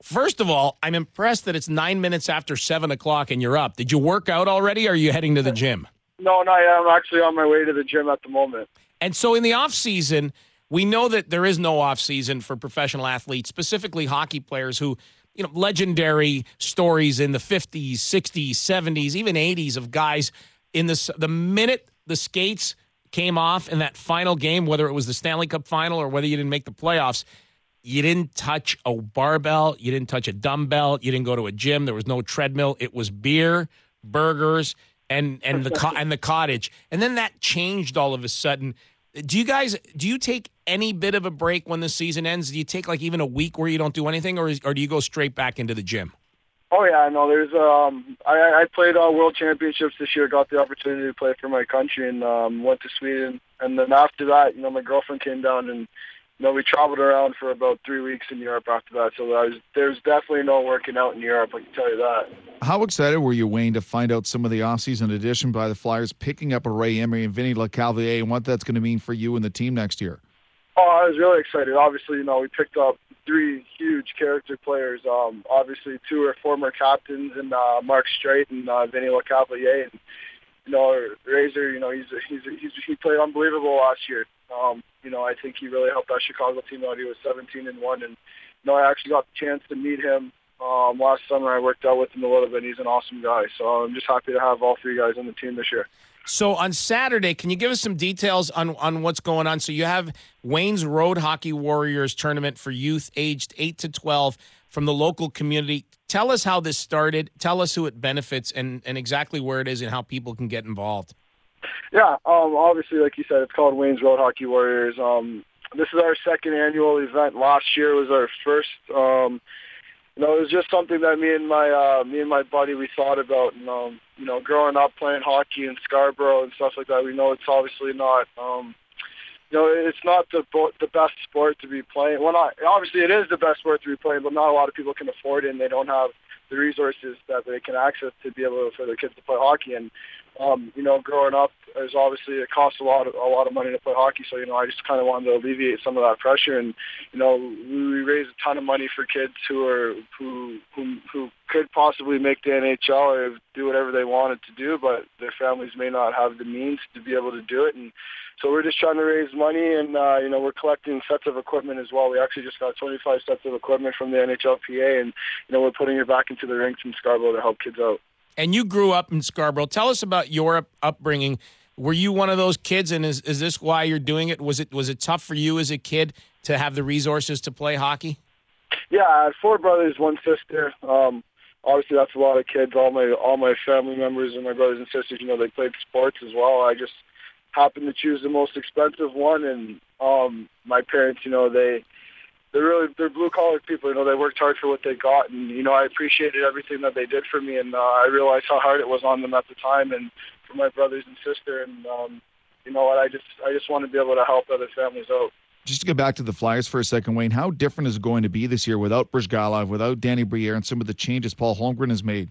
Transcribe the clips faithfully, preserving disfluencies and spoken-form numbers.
First of all, I'm impressed that it's nine minutes after seven o'clock and you're up. Did you work out already, or are you heading to the gym? No, not yet. I'm actually on my way to the gym at the moment. And so in the off season, we know that there is no off season for professional athletes, specifically hockey players who, you know, legendary stories in the fifties, sixties, seventies, even eighties of guys in this, the minute the skates came off in that final game, whether it was the Stanley Cup final or whether you didn't make the playoffs, you didn't touch a barbell, you didn't touch a dumbbell, you didn't go to a gym, there was no treadmill. It was beer, burgers, and and the co- and the cottage. And then that changed all of a sudden. Do you guys, do you take any bit of a break when the season ends? Do you take like even a week where you don't do anything, or is, or do you go straight back into the gym? Oh yeah, no. There's um, I, I played uh, World Championships this year. Got the opportunity to play for my country, and um, went to Sweden. And then after that, you know, my girlfriend came down, and you know, we traveled around for about three weeks in Europe after that. So I was, there's definitely no working out in Europe. I can tell you that. How excited were you, Wayne, to find out some of the offseason addition by the Flyers, picking up a Ray Emery and Vinny Lecavalier, and what that's going to mean for you and the team next year? Oh, I was really excited. Obviously, you know, we picked up three huge character players. Um, obviously, two are former captains, and uh, Mark Streit and uh, Vinny Lecavalier. And you know, Razor, you know, he's he's he's he played unbelievable last year. Um, you know, I think he really helped that Chicago team out. He was seventeen and one, and you know, I actually got the chance to meet him um, last summer. I worked out with him a little bit. He's an awesome guy. So I'm just happy to have all three guys on the team this year. So on Saturday, can you give us some details on, on what's going on? So you have Wayne's Road Hockey Warriors tournament for youth aged eight to twelve from the local community. Tell us how this started. Tell us who it benefits and, and exactly where it is and how people can get involved. Yeah, um, obviously, like you said, it's called Wayne's Road Hockey Warriors. Um, this is our second annual event. Last year was our first. Um, you know, it was just something that me and my uh, me and my buddy we thought about. And um, you know, growing up playing hockey in Scarborough and stuff like that, we know it's obviously not. Um, you know, it's not the the best sport to be playing. Well, not obviously it is the best sport to be playing, but not a lot of people can afford it, and they don't have the resources that they can access to be able to, for their kids to play hockey. And um, you know, growing up, there's obviously it costs a lot of a lot of money to play hockey. So you know, I just kind of wanted to alleviate some of that pressure, and you know, we raised a ton of money for kids who are who who who could possibly make the N H L or do whatever they wanted to do, but their families may not have the means to be able to do it. And so we're just trying to raise money, and uh, you know, we're collecting sets of equipment as well. We actually just got twenty-five sets of equipment from the N H L P A, and you know, we're putting it back into the rinks in Scarborough to help kids out. And you grew up in Scarborough. Tell us about your up- upbringing. Were you one of those kids, and is is this why you're doing it? Was it was it tough for you as a kid to have the resources to play hockey? Yeah, I had four brothers, one sister. Um, obviously, that's a lot of kids. All my all my family members and my brothers and sisters, you know, they played sports as well. I just happened to choose the most expensive one, and um, my parents, you know, they they're really they're blue collar people. You know, they worked hard for what they got, and you know, I appreciated everything that they did for me, and uh, I realized how hard it was on them at the time, and for my brothers and sister, and um, you know what, I just I just want to be able to help other families out. Just to get back to the Flyers for a second, Wayne, how different is it going to be this year without Brizgalov, without Danny Briere, and some of the changes Paul Holmgren has made?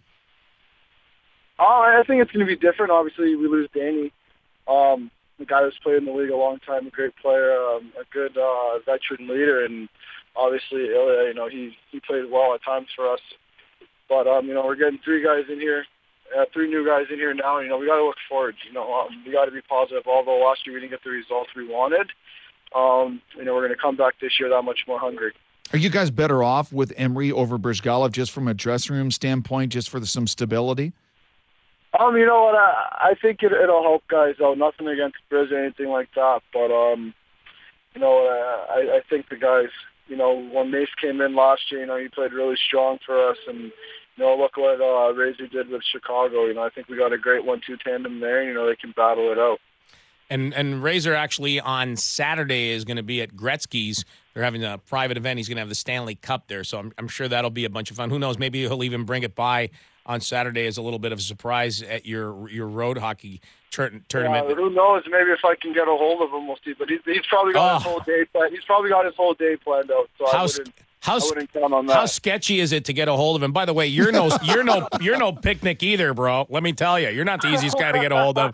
Oh, I think it's going to be different. Obviously, we lose Danny, um, the guy who's played in the league a long time, a great player, um, a good uh, veteran leader, and obviously, Ilya, you know, he he played well at times for us. But um, you know, we're getting three guys in here. Uh, three new guys in here now. You know, we got to look forward. You know, um, we got to be positive. Although last year we didn't get the results we wanted, um, you know, we're going to come back this year that much more hungry. Are you guys better off with Emery over Brizgalov just from a dressing room standpoint, just for the, some stability? Um, you know what? I, I think it, it'll help guys out. Nothing against Briz or anything like that, but um, you know, uh, I, I think the guys. You know, when Mace came in last year, you know, he played really strong for us, and you know, look what uh, Razor did with Chicago. You know, I think we got a great one two tandem there. You know, they can battle it out. And and Razor actually on Saturday is going to be at Gretzky's. They're having a private event. He's going to have the Stanley Cup there, so I'm, I'm sure that'll be a bunch of fun. Who knows? Maybe he'll even bring it by on Saturday as a little bit of a surprise at your your road hockey tur- tournament. Yeah, who knows? Maybe if I can get a hold of him, we'll see. But he's, he's probably got oh. his whole day planned. He's probably got his whole day planned out. So how, I wouldn't, how, I wouldn't count on that. How sketchy is it to get a hold of him? By the way, you're no you're no you're no picnic either, bro. Let me tell you, you're not the easiest guy to get a hold of.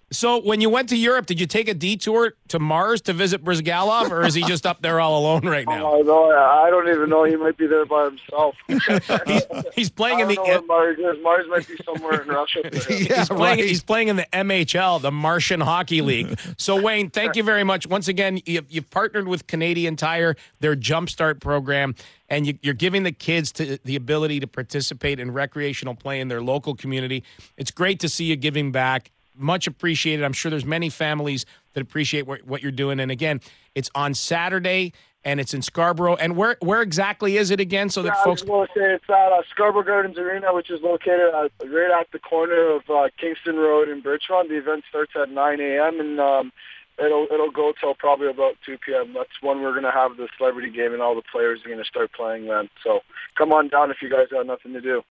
So when you went to Europe, did you take a detour to Mars to visit Brizgalov, or is he just up there all alone right now? Oh, no, I don't even know. He might be there by himself. he's, he's playing I in don't the know where Mars is. Mars might be somewhere in Russia. Yeah, he's playing. right. He's playing in the M H L, the Martian Hockey League. So Wayne, thank you very much once again. You've, you've partnered with Canadian Tire, their Jumpstart program, and you, you're giving the kids to, the ability to participate in recreational play in their local community. It's great to see you giving back. Much appreciated. I'm sure there's many families that appreciate what, what you're doing. And again, it's on Saturday, and it's in Scarborough. And where where exactly is it again? So that yeah, folks. I was going to say it's at uh, Scarborough Gardens Arena, which is located at, right at the corner of uh, Kingston Road in Birchmont. The event starts at nine a.m. and um, it'll it'll go till probably about two p.m. That's when we're going to have the celebrity game, and all the players are going to start playing then. So come on down if you guys got nothing to do.